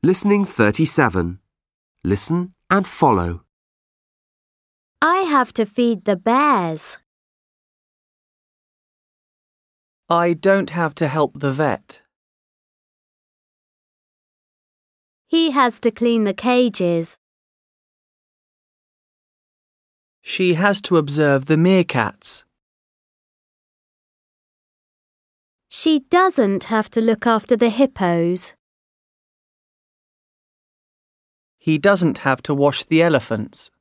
Listening 37. Listen and follow. I have to feed the bears. I don't have to help the vet. He has to clean the cages. She has to observe the meerkats. She doesn't have to look after the hippos. He doesn't have to wash the elephants.